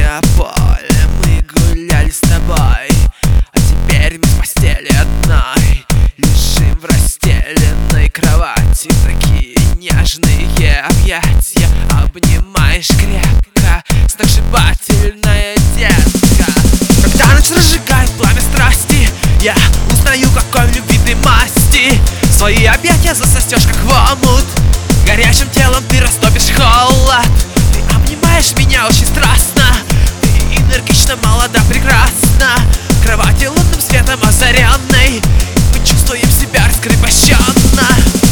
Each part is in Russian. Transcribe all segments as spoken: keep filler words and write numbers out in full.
на поле мы гуляли с тобой, а теперь мы в постели одной лежим в расстеленной кровати. Такие нежные объятия, обнимаешь крепко, сногсшибательная детка. Когда ночь разжигает пламя страсти, я узнаю, какой в любви ты масти. Свои объятия засостешь, как в омут, горячим телом ты растопишь холод. Ты обнимаешь меня очень страстно, ты энергично, молода, прекрасна. В кровати лунным светом озаренной мы чувствуем себя раскрепощенно.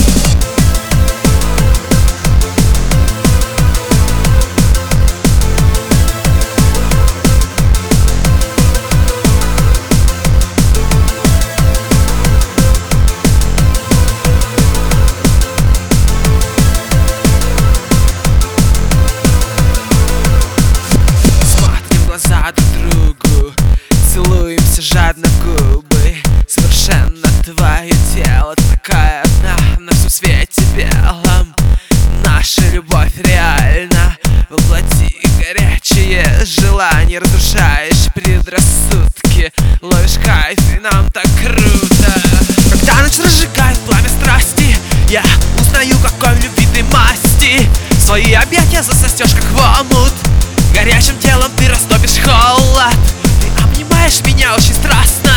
Друг другу целуемся жадно в губы. Совершенно твое тело, такая одна на всем свете белом. Наша любовь реальна, воплоти горячее желание. Разрушаешь предрассудки, ловишь кайф, и нам так круто. Когда ночь разжигает пламя страсти, я узнаю, какой в любви ты масти. Свои объятия засостешь, как в омут, горячим телом ты растопишь холод. Ты обнимаешь меня очень страстно,